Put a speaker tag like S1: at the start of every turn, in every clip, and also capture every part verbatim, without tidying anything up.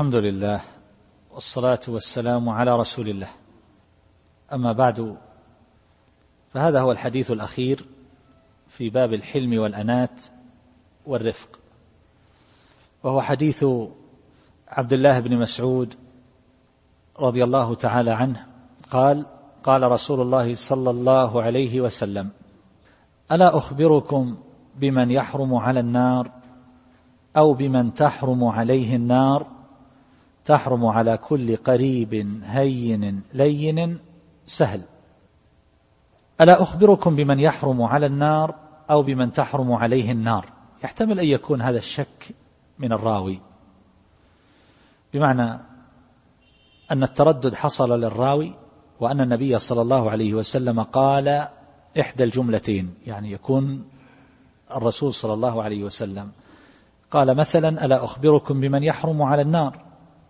S1: الحمد لله والصلاة والسلام على رسول الله. أما بعد، فهذا هو الحديث الأخير في باب الحلم والأنات والرفق، وهو حديث عبد الله بن مسعود رضي الله تعالى عنه قال: قال رسول الله صلى الله عليه وسلم: ألا أخبركم بمن يحرم على النار أو بمن تحرم عليه النار؟ تحرم على كل قريب هين لين سهل. ألا أخبركم بمن يحرم على النار أو بمن تحرم عليه النار؟ يحتمل أن يكون هذا الشك من الراوي، بمعنى أن التردد حصل للراوي، وأن النبي صلى الله عليه وسلم قال إحدى الجملتين، يعني يكون الرسول صلى الله عليه وسلم قال مثلا: ألا أخبركم بمن يحرم على النار،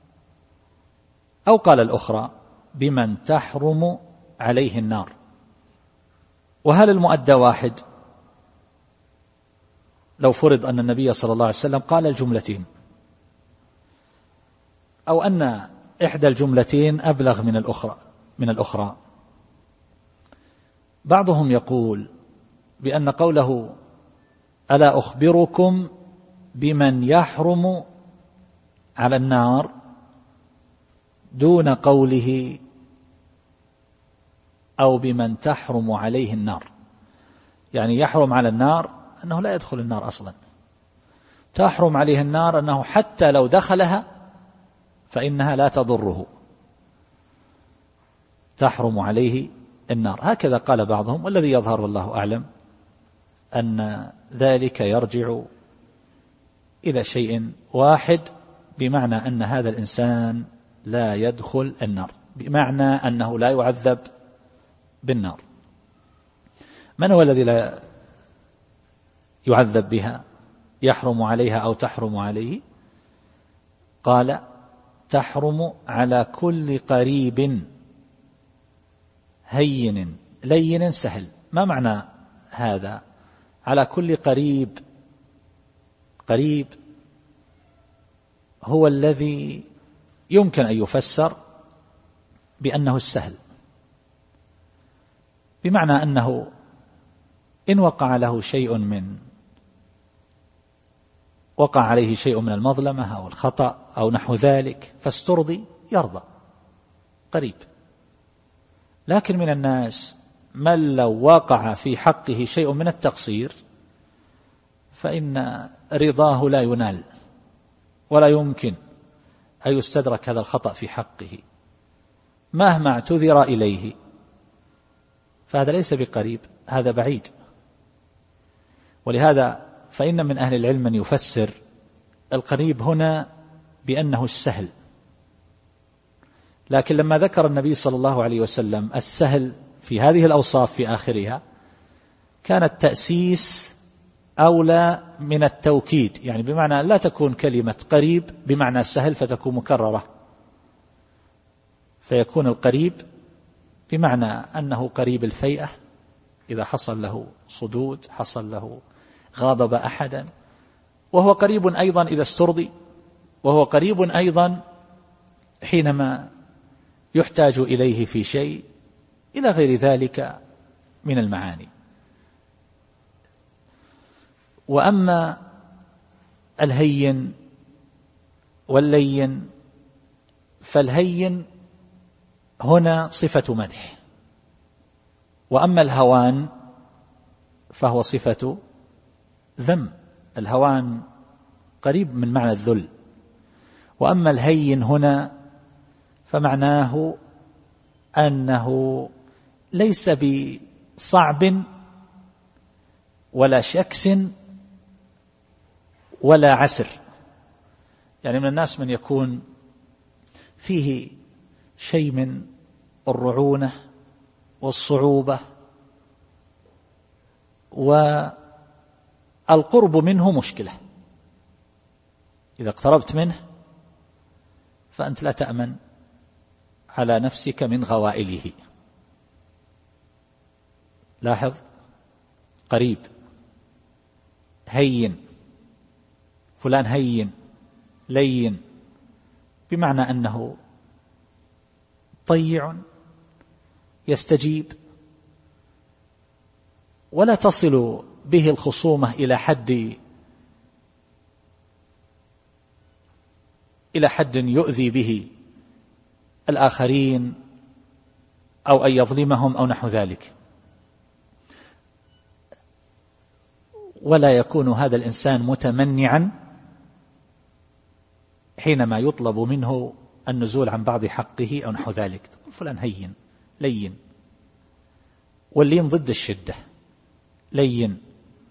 S1: أو قال الأخرى بمن تحرم عليه النار. وهل المؤدى واحد لو فرض أن النبي صلى الله عليه وسلم قال الجملتين، أو أن إحدى الجملتين أبلغ من الأخرى من الأخرى؟ بعضهم يقول بأن قوله ألا أخبركم بمن يحرم على النار دون قوله أو بمن تحرم عليه النار، يعني يحرم على النار أنه لا يدخل النار أصلا، تحرم عليه النار أنه حتى لو دخلها فإنها لا تضره، تحرم عليه النار. هكذا قال بعضهم، والذي يظهر والله أعلم أن ذلك يرجع إلى شيء واحد، بمعنى أن هذا الإنسان لا يدخل النار، بمعنى أنه لا يعذب بالنار. من هو الذي لا يعذب بها؟ يحرم عليها أو تحرم عليه؟ قال: تحرم على كل قريب هين لين سهل. ما معنى هذا؟ على كل قريب، قريب هو الذي يمكن أن يفسر بأنه السهل، بمعنى أنه إن وقع له شيء من وقع عليه شيء من المظلمة أو الخطأ أو نحو ذلك فاسترضي يرضى، قريب. لكن من الناس من لو وقع في حقه شيء من التقصير فإن رضاه لا ينال، ولا يمكن أن يستدرك هذا الخطأ في حقه مهما اعتذر إليه، فهذا ليس بقريب، هذا بعيد. ولهذا فإن من أهل العلم من يفسر القريب هنا بأنه السهل، لكن لما ذكر النبي صلى الله عليه وسلم السهل في هذه الأوصاف في آخرها كان التأسيس أولى من التوكيد، يعني بمعنى لا تكون كلمة قريب بمعنى سهل فتكون مكررة، فيكون القريب بمعنى أنه قريب الفيئة، إذا حصل له صدود، حصل له غاضب أحدا، وهو قريب أيضا إذا استرضي، وهو قريب أيضا حينما يحتاج إليه في شيء، إلى غير ذلك من المعاني. وأما الهين واللين، فالهين هنا صفة مدح، وأما الهوان فهو صفة ذم. الهوان قريب من معنى الذل، وأما الهين هنا فمعناه أنه ليس بصعب ولا شكس ولا عسر. يعني من الناس من يكون فيه شيء من الرعونة والصعوبة، والقرب منه مشكلة، إذا اقتربت منه فأنت لا تأمن على نفسك من غوائله. لاحظ: قريب، هين، فلان هين لين، بمعنى أنه طيع يستجيب، ولا تصل به الخصومة إلى حد إلى حد يؤذي به الآخرين أو أن يظلمهم أو نحو ذلك. ولا يكون هذا الإنسان متمنعا حينما يطلب منه النزول عن بعض حقه أو نحو ذلك. فلان هين لين، واللين ضد الشدة، لين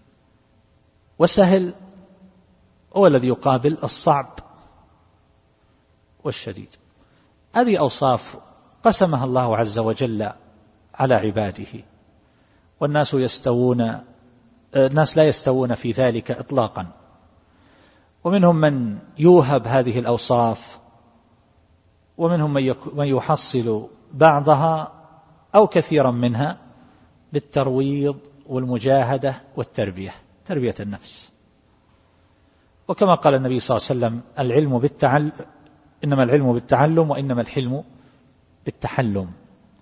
S1: وسهل هو الذي يقابل الصعب والشديد. هذه أوصاف قسمها الله عز وجل على عباده، والناس يستوون الناس لا يستوون في ذلك إطلاقا. ومنهم من يوهب هذه الأوصاف، ومنهم من يحصل بعضها أو كثيرا منها بالترويض والمجاهدة والتربية، تربية النفس. وكما قال النبي صلى الله عليه وسلم: العلم بالتعلم، إنما العلم بالتعلم وإنما الحلم بالتحلم.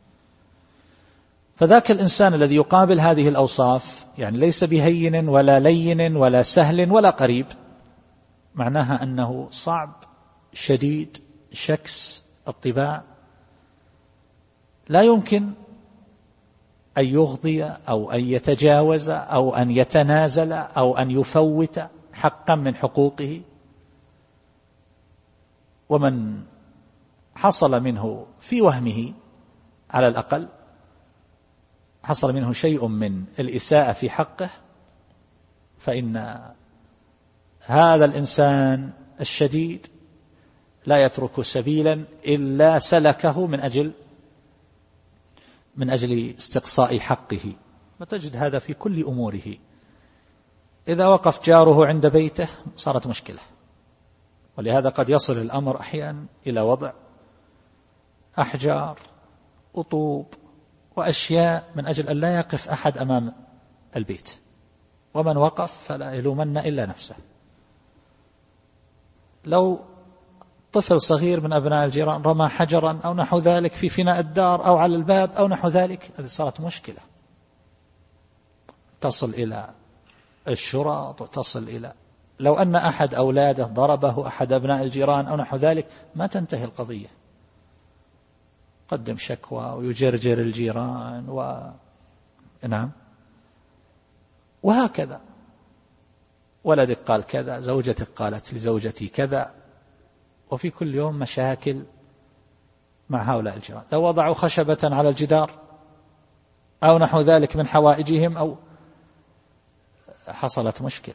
S1: فذاك الإنسان الذي يقابل هذه الأوصاف يعني ليس بهين ولا لين ولا سهل ولا قريب، معناها أنه صعب شديد شكس الطباع، لا يمكن أن يغضي أو أن يتجاوز أو أن يتنازل أو أن يفوت حقا من حقوقه. ومن حصل منه في وهمه على الأقل حصل منه شيء من الإساءة في حقه، فإن هذا الإنسان الشديد لا يترك سبيلا إلا سلكه من أجل من أجل استقصاء حقه. وتجد هذا في كل أموره. إذا وقف جاره عند بيته صارت مشكلة، ولهذا قد يصل الأمر أحيانا إلى وضع أحجار وطوب وأشياء من أجل أن لا يقف أحد أمام البيت، ومن وقف فلا يلومن إلا نفسه. لو طفل صغير من أبناء الجيران رمى حجرا أو نحو ذلك في فناء الدار أو على الباب أو نحو ذلك، هذه صارت مشكلة تصل إلى الشرط وتصل إلى لو أن أحد أولاده ضربه أحد أبناء الجيران أو نحو ذلك ما تنتهي القضية، قدم شكوى ويجرجر الجيران و... نعم وهكذا. ولدك قال كذا، زوجتك قالت لزوجتي كذا، وفي كل يوم مشاكل مع هؤلاء الجيران. لو وضعوا خشبة على الجدار أو نحو ذلك من حوائجهم أو حصلت مشكلة.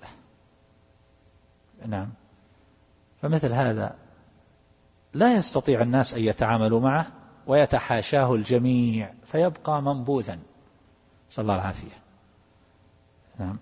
S1: نعم. فمثل هذا لا يستطيع الناس أن يتعاملوا معه، ويتحاشاه الجميع فيبقى منبوذا، صلى الله العافية. نعم.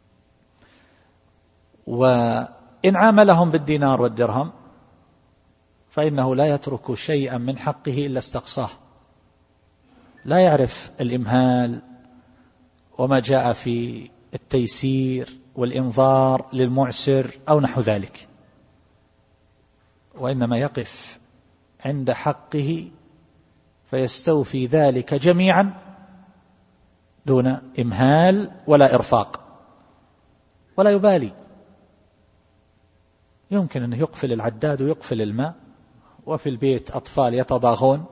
S1: وإن عاملهم بالدينار والدرهم فإنه لا يترك شيئا من حقه إلا استقصاه، لا يعرف الإمهال وما جاء في التيسير والإنظار للمعسر أو نحو ذلك، وإنما يقف عند حقه فيستوفي ذلك جميعا دون إمهال ولا إرفاق، ولا يبالي. يمكن أن يقفل العداد ويقفل الماء، وفي البيت أطفال يتضاغون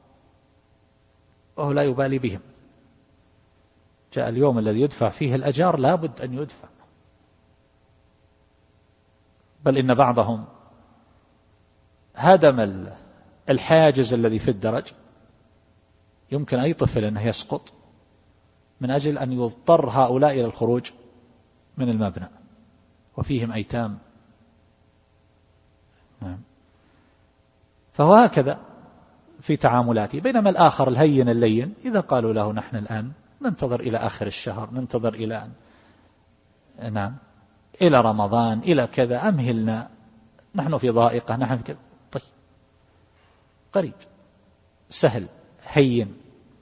S1: وهو لا يبالي بهم. جاء اليوم الذي يدفع فيه الأجار لا بد أن يدفع، بل إن بعضهم هدم الحاجز الذي في الدرج، يمكن أي طفل أنه يسقط من أجل أن يضطر هؤلاء إلى الخروج من المبنى، وفيهم أيتام. نعم. فهو هكذا في تعاملاته. بينما الآخر الهين اللين إذا قالوا له نحن الآن ننتظر إلى آخر الشهر، ننتظر إلى أن نعم إلى رمضان إلى كذا، أمهلنا، نحن في ضائقة، نحن في كذا، طيب قريب سهل هين.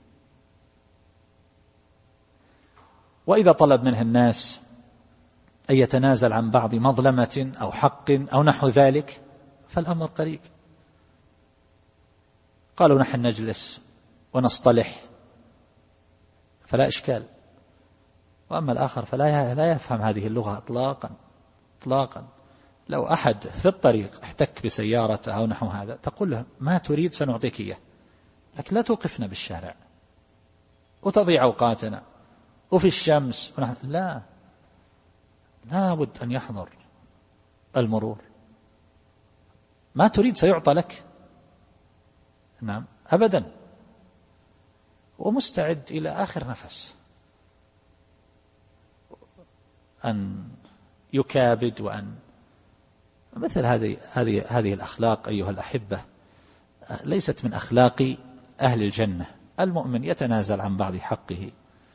S1: وإذا طلب منه الناس أن يتنازل عن بعض مظلمة أو حق أو نحو ذلك فالأمر قريب، قالوا نحن نجلس ونصطلح فلا إشكال، وأما الآخر فلا لا يفهم هذه اللغة إطلاقا إطلاقا. لو أحد في الطريق احتك بسيارته أو نحو هذا تقول له ما تريد سنعطيك إياه، لكن لا توقفنا بالشارع وتضيع أوقاتنا وفي الشمس. لا، لا بد أن يحضر المرور. ما تريد سيعطى لك، نعم أبدا، ومستعد إلى آخر نفس أن يكابد. وأن مثل هذه هذه هذه الأخلاق أيها الأحبة ليست من أخلاق أهل الجنة. المؤمن يتنازل عن بعض حقه،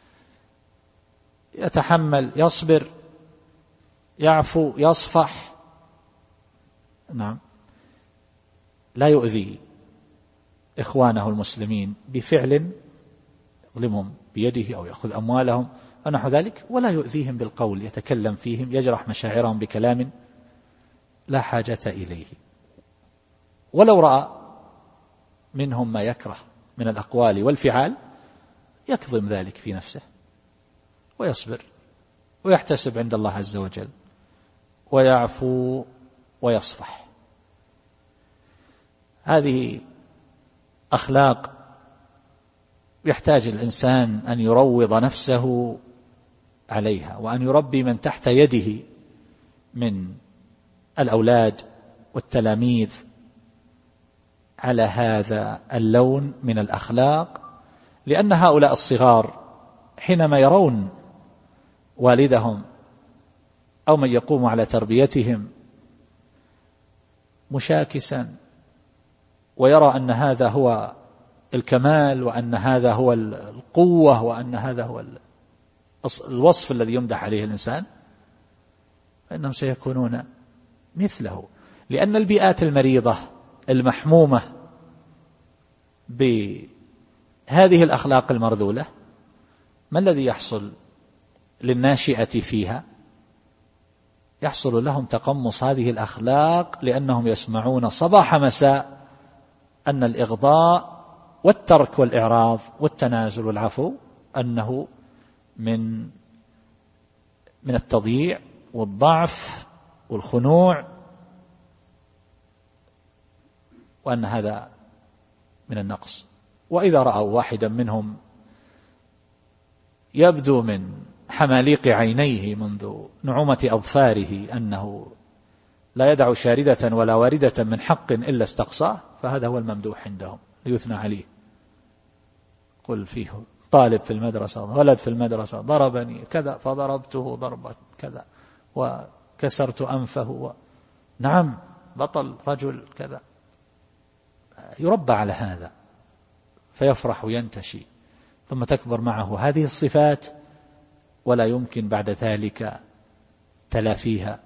S1: يتحمل، يصبر، يعفو، يصفح، نعم، لا يؤذي إخوانه المسلمين بفعل يظلمهم بيده أو يأخذ أموالهم ونحو ذلك، ولا يؤذيهم بالقول، يتكلم فيهم، يجرح مشاعرهم بكلام لا حاجة إليه. ولو رأى منهم ما يكره من الأقوال والفعال يكظم ذلك في نفسه ويصبر ويحتسب عند الله عز وجل ويعفو ويصفح. هذه أخلاق يحتاج الإنسان أن يروض نفسه عليها، وأن يربي من تحت يده من الأولاد والتلاميذ على هذا اللون من الأخلاق، لأن هؤلاء الصغار حينما يرون والدهم أو من يقوم على تربيتهم مشاكسا ويرى أن هذا هو الكمال وأن هذا هو القوة وأن هذا هو الوصف الذي يمدح عليه الإنسان، فإنهم سيكونون مثله. لأن البيئات المريضة المحمومة بهذه الأخلاق المرذولة، ما الذي يحصل للناشئة فيها؟ يحصل لهم تقمص هذه الأخلاق، لأنهم يسمعون صباح مساء أن الإغضاء والترك والإعراض والتنازل والعفو أنه من من التضييع والضعف والخنوع، وأن هذا من النقص. وإذا رأوا واحدا منهم يبدو من حماليق عينيه منذ نعومة أظفاره أنه لا يدع شاردة ولا واردة من حق إلا استقصاه، فهذا هو الممدوح عندهم ليثنى عليه. قل فيه طالب في المدرسة، ولد في المدرسة ضربني كذا فضربته ضربة كذا وكسرت أنفه و... نعم بطل رجل كذا، يربى على هذا فيفرح وينتشي، ثم تكبر معه هذه الصفات ولا يمكن بعد ذلك تلافيها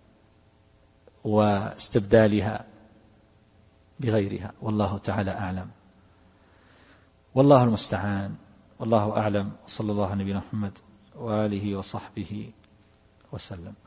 S1: واستبدالها بغيرها. والله تعالى أعلم، والله المستعان، والله أعلم. صلى الله على نبينا محمد وآله وصحبه وسلم.